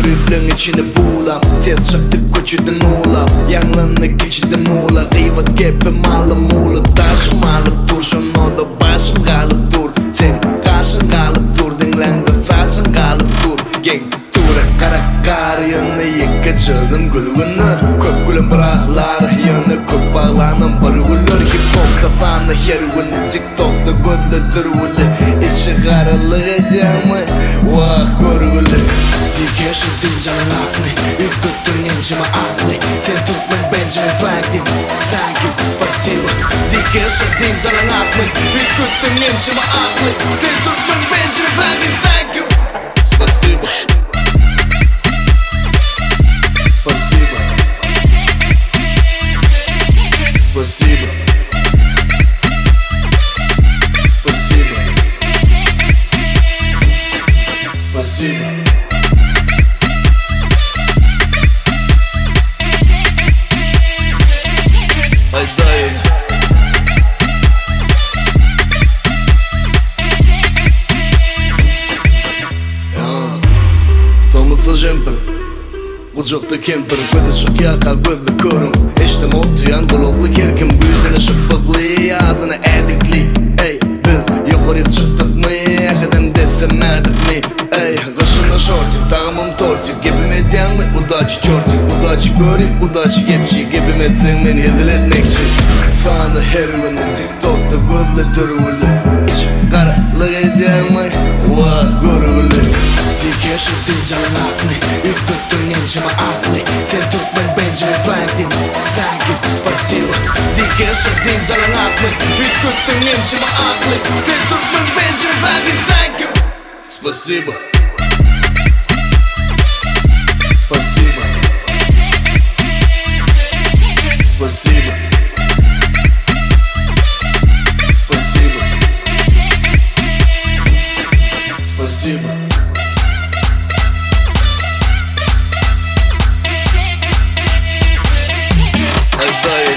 Körüklüğün içini buğulam, tez çıktık koçudan uğlap, yanlandık içiden uğlap. Kıyvat kepim alım uğlap, taşım alıp dursun, o da başım kalıp dur. Sen karşın kalıp dur, dinlendi fasın kalıp dur. Geng tura kara kar yanı yıkacağın gülgünü. Köp gülüm bıraklar yanı köp bağlanan barıvılır. Hip hop'ta fanı hervini, TikTok'ta gödde durvuli. İçi karalık edemı, vah görgülü. Dikeşi dincanın aklı, yük tuttun yençime aklı. Sen tutman Benjamin Franklin, thank you, spasibo. Dikeşi dincanın aklı, yük tuttun yençime aklı. Sen tutman Benjamin Franklin, thank you, spasibo. Спасибо. Спасибо. Спасибо. Спасибо. Отдай. Thomas Jumper. Kucakta kemper, gözü çık yakar, gözü körüm. İşte moftiyan, kulaklı kerkim. Büyüdüğüne şıppıklı, adına edikli. Ey, biz yukarı çıktık mı? Yakıdan desemedik mi? Ey, kışına şortik, tağımım tortik. Gebim edyen mi? Udaçı çortik. Udaçı göri, udaçı gepçi. Gebim etsen beni hedil etmekçi. Fanı heroini, TikTok'ta gözle durvulu. İç karalık edyen mi? Vah görvulu. Dikeşi dincanın aklı, yük tuttun yençime aklı. Sen tutman Benjamin Franklin, thank you, spasibo. Dikeşi dincanın aklı, yük tuttun yençime aklı. Sen tutman Benjamin Franklin, thank you, spasibo. Spasibo. Spasibo. Spasibo. Spasibo. Отдай.